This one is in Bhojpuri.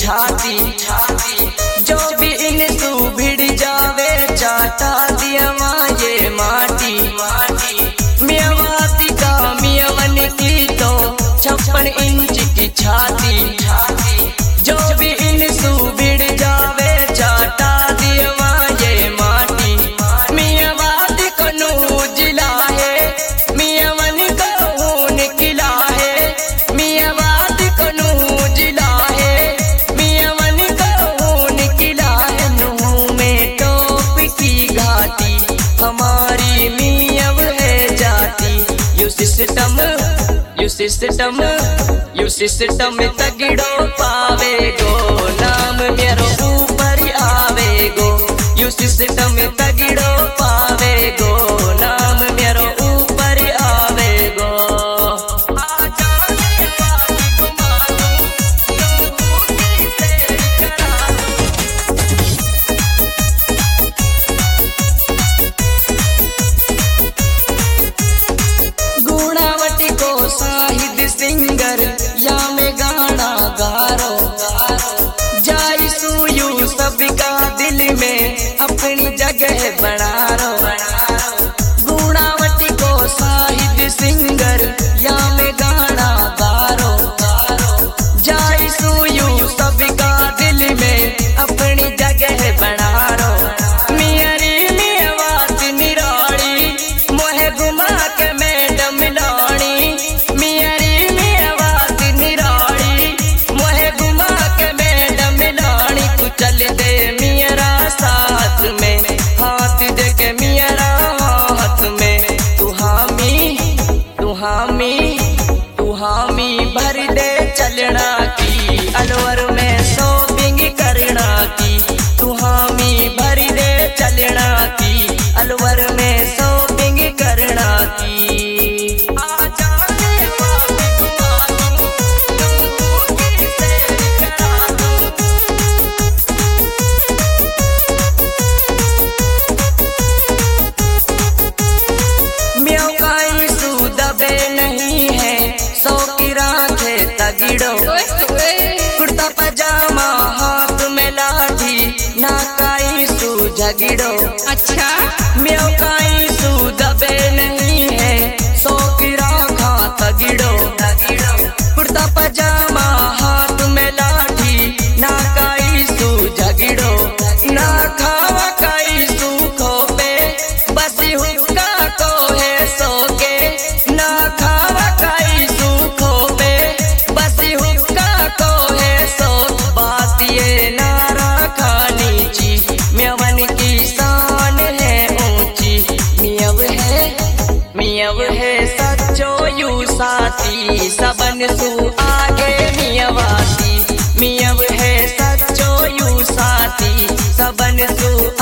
छाती, जो भी इन सू भिड़ जावे चाटा दिया ये माटी। मियावाती का मियावन की तो 56 इंच की छाती, जो भी इन सू भिड़ जावे चाटा दिया ये माटी। मियावाती को नू जिला है, मियावन का ऊन किला है। मियावाती को नू जिला है, मियावन का ऊन किला है। नूह में टोप की घाटी, हमारी मियाव है जाती। यू सिस्टम तगड़ो पावेगो, नाम मेरो ऊपर आवेगो। यू सिस्टम तगड़ो पावेगो, नाम मेरो ऊपर आवेगो। गुणावटी को साहिद सिंगर या में गाना गारो, जाई सुयू सबका दिल में अपनी जगह बना रो। गुणावटी को साहिद सिंगर या में गाना गारो, जाई सुयू सबका दिल में अपनी जगह बना रो। मियारी मियावात निराली मोहे घुमा के मैडम लानी। मियारी मियावात निराली मोहे घुमा के मैडम लानी। तू चल दे मियारा साथ में, हाथ दे के मियारा हाथ में। तू हामी भर दे चलना की, अलवर में शॉपिंग करना की। तू हामी भर दे चलना की, अलवर में शॉपिंग करना की। म्याऊ काई सुदबे नहीं है, सौ की राखे तगड़ो। कुर्ता पजामा हाथ में लाठी, ना काई सू झगड़ो। अच्छा म्याऊ काई सुदबे नहीं है, सौ की राखा तगड़ो। कुर्ता पजामा हाथ में लाठी, ना काई सू झगड़ो। ना खावा काई सू खोपे, बस हुक्का को है सोके। ना खावा काई सू खोपे, बस हुक्का को है सो। बात ये नारा खानी ची, म्यावन की शान है ऊंची। मियाव है सच्चो यू साथी, सबन सू आगे मियावाती। मियाव है सच्चो यू साथी, सबन सू